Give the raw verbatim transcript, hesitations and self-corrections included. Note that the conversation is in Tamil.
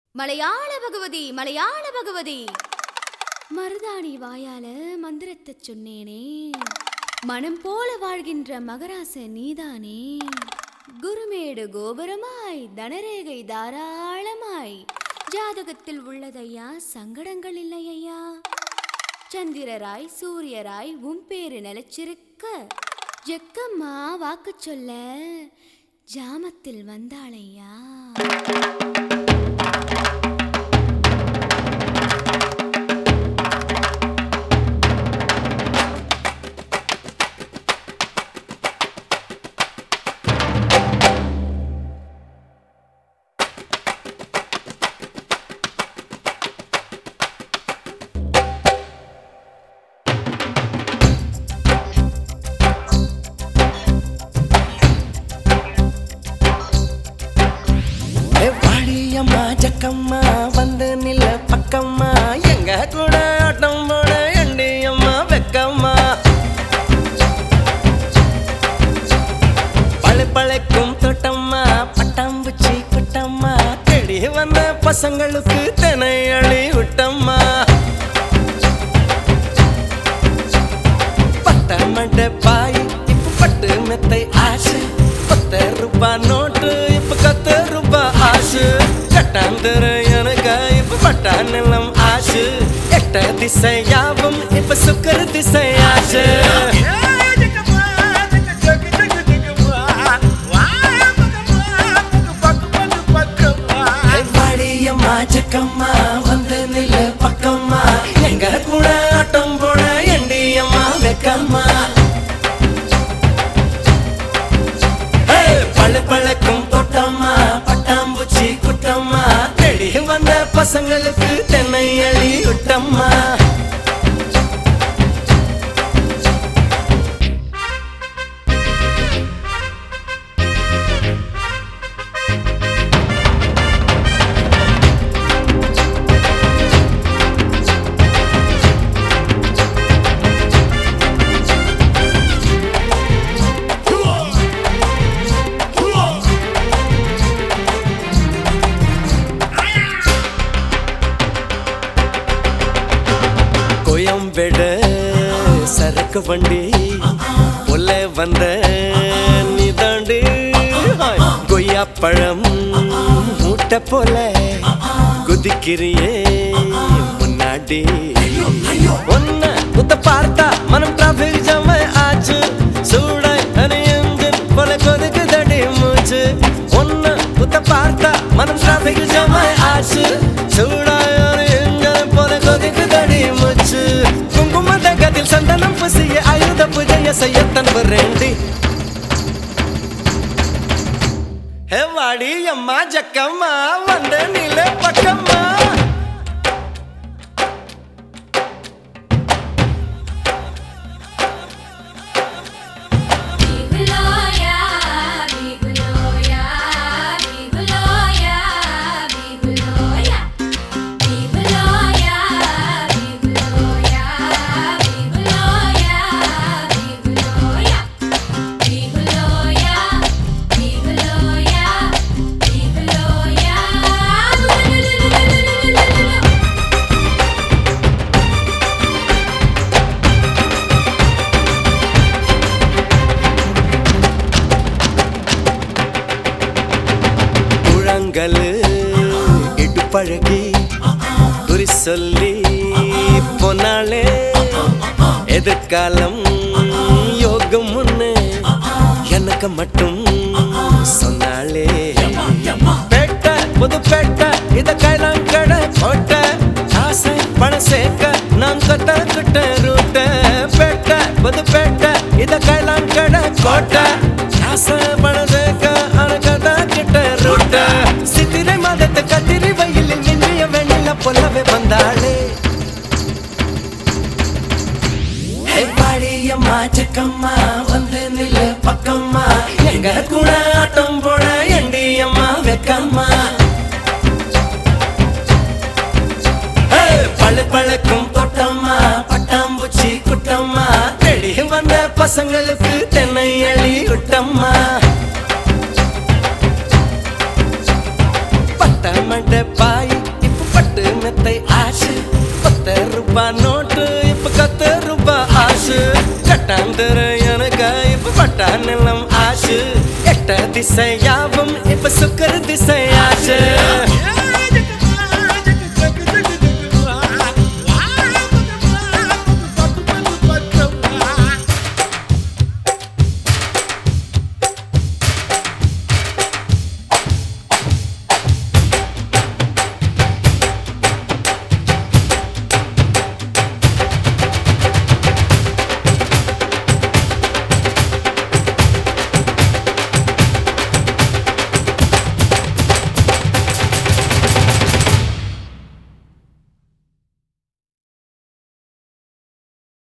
மலையாள பகவதி மலையாள பகவதி மருதாணி வாயால மந்திரத்தை சொன்னேனே, மனம் போல வாழ்கின்ற மகராச நீதானே. குருமேடு கோபுரமாய் தனரேகை தாராளமாய் ஜாதகத்தில் உள்ளதையா, சங்கடங்கள் இல்லையா. சந்திரராய் சூரியராய் உன் பேரு நிலைச்சிருக்க, ஜக்கம்மா வாக்கு சொல்ல ஜாமத்தில் வந்தாளையா. ஜக்கம்மா வந்து நில பக்கம்மா, எங்க கூட ஆட்டம் போட எண்டியம்மா வெக்கம்மா. பழு பழைக்கும் தோட்டம்மா, பட்டாம்பூச்சி குட்டம்மா, தேடி வந்த பசங்களுக்கு தினை அழி விட்டம்மா. பட்ட மண்ட பாய் இப்ப பட்டு மெத்தை ஆசை, பத்து ரூபா நோட்டு இப்ப கத்து ரூபா ஆசு. கட்டாந்தர எனக்கு இப்ப பட்டா நிலம் ஆசு, எட்ட திசை யாவும் இப்ப சுக்கர திசை ஆசு. வாடியம்மா ஜக்கம்மா வந்து நில பக்கம்மா, எங்க கூட ஆட்டம் போட எண்டியம்மா வெக்கம்மா. பழு பழக்கும் தோட்டம்மா, பட்டாம்பூச்சி குட்டம்மா, தேடி வந்த பசங்களுக்கு தென்னை அழி விட்டம்மா. கோயம்பேடு சரக்கு வண்டி பொல்ல வந்த நீதாண்டி, கொய்யா பழம் மூட்டை போல குதிக்கிறியே முன்னாடி. ஒன்ன உத்த பார்த்தா மனம் டிராபிக் ஜாம் ஆச்சு, சூடாய் அணியஞ்சன் போல கொதிக்குதடி மூச்சு. ஒன்ன உத்த பார்த்தா மனம் டிராபிக் ஜாம் ஆச்சு, சூடாய் அணியஞ்சன் போல கொதிக்குதடி மூச்சு. குங்கும தகத்தில் சந்தனம் பூசிய ஆயுத பூஜைய செய்யத்தன் வரேண்டி. ஹே வாடி அம்மா ஜக்கம்மா வந்த நில பக்கம்மா. இடு பழகி குறி சொல்லி போனாலே, எதிர்காலம் யோகம் முன்னு எனக்கு மட்டும் சொன்னாலே. பேட்ட புது பேட்ட இத கைலாங்கட கோட்ட, ஆசை பணம் சேர்க்க நான் கட்ட கிட்ட ரூட்ட. பேட்ட புது பேட்ட இத கைலாங்கட கோட்ட, ஆசை பணம் சேர்க்க அனகத கிட்ட ரூட்ட. சித்திரை மாதத்தை கத்திரி வயலில் நின்றிய வெண்ணில பொல்லவே வந்தாளே. பாடியம்மா ஜக்கம்மா வந்து நில பக்கம்மா, எங்க கூட ஆட்டம் போட எண்டியம்மா வெக்கம்மா. பழு பழக்கும் தோட்டம்மா, பட்டாம்பூச்சி குட்டம்மா, தேடி வந்த பசங்களுக்கு தென்னை அழி விட்டம்மா. பட்ட மண்ட பாய் ரூபாய் நோட்டு இப்ப பத்து ரூபாய் ஆசு கட்டாந்தர எனக்கு இப்ப பட்டா நிலம் ஆசு எட்ட திசையாவும் இப்ப சுக்கர திசை ஆசு